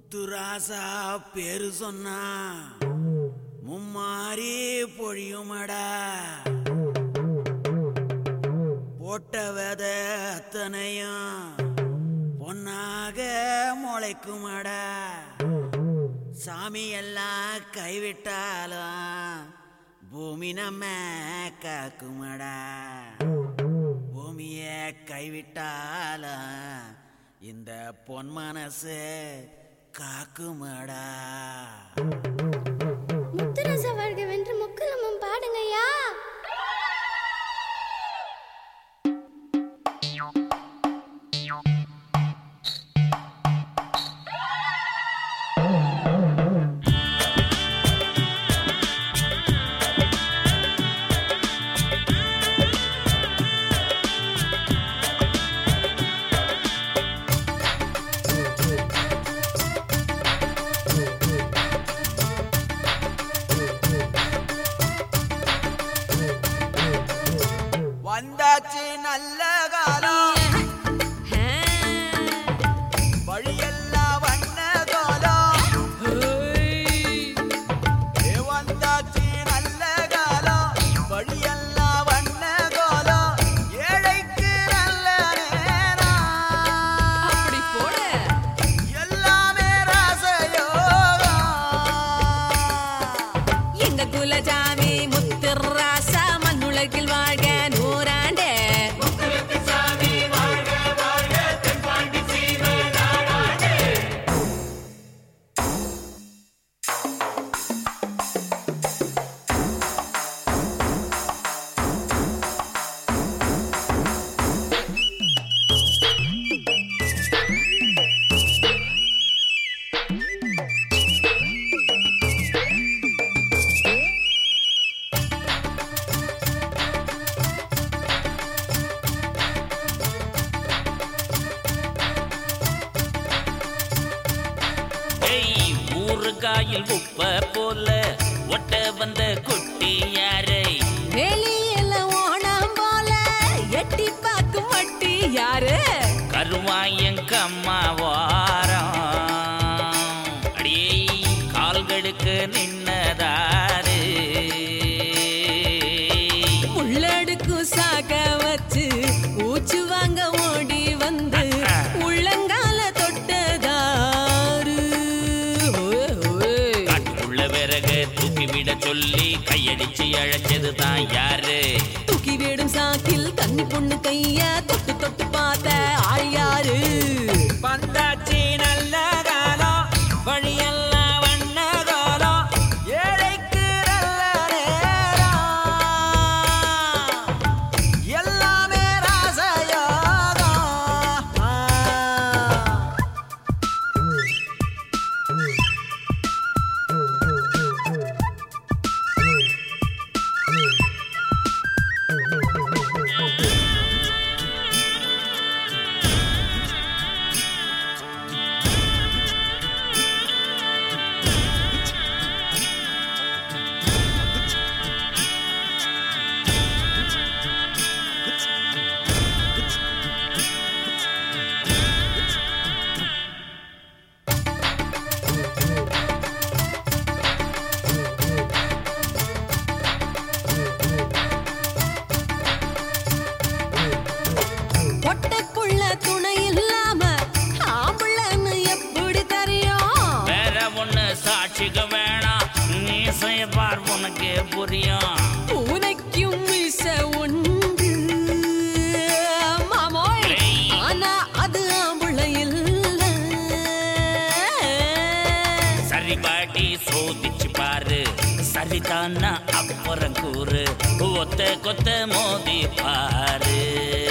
முத்துராசா பேரு சொன்னா மும்மாரி பொழியுமடா. போட்ட வித அத்தனையும் பொன்னாக முளைக்குமடா. சாமி எல்லாம் கைவிட்டாலும் பூமி நம்ம காக்குமடா. பூமிய கைவிட்டாலும் இந்த பொன் மனசு காக்குமடா. முத்துராச வாழ்க வென்று முக்குலமும் பாடுங்கய்யா. வந்தாச்சு நல்ல காலம், வழியெல்லாம் வண்ண காலம். வந்தாச்சு நல்ல காலம், வழியெல்லாம் வண்ண காலம். ஏழைக்கு நல்ல நேரம், அப்படி போட எல்லாமே ராசயோகம். எங்க குலஜாமி முத்துராசா மண்ணுலகில் வாழ்க நூறாண்டே. ஊறுகாயில் உப்ப போல ஒட்ட வந்த குட்டி யாரை? வெளியில ஓணம் போல எட்டி பார்க்கும் வட்டி யாரு? கருவாயங்கம்மா வாரம் அடியே கால்களுக்கு நின்னதாரு. உள்ளடுக்கும் சாக்க வச்சு ஊச்சு வாங்க ஓடி வந்து உள்ளங்கால தொட்டதாரு. காட்டுக்குள்ள விறகு தூக்கி விட சொல்லி கையடிச்சு அழைச்சது தான் யாரு? தூக்கி விடும் சாக்கில் கன்னி பொண்ணு கைய தொட்டு தொட்டு பார்த்த ஆள் யாரு? வந்தாச்சு நல்ல காலம், வழியெல்லாம் வண்ண காலம். ஏழைக்கு நல்ல நேரம், எல்லாமே ராசயோகம். பொட்டக்குள்ள துணை இல்லாம ஆம்பளன்னு எப்படி தெரியும்? வேற ஒண்ணு சாட்சிக்க வேணாம், நீ செய்வார் உனக்கு புரியும். பூனைக்கும் மீச உண்டு மாமோய், ஆனா அது ஆம்பளை இல்ல. சரி பாட்டி சோதிச்சு பாரு, சரிதானா அப்புறம் கூறு. ஒத்த கொத்த மோதி பாரு.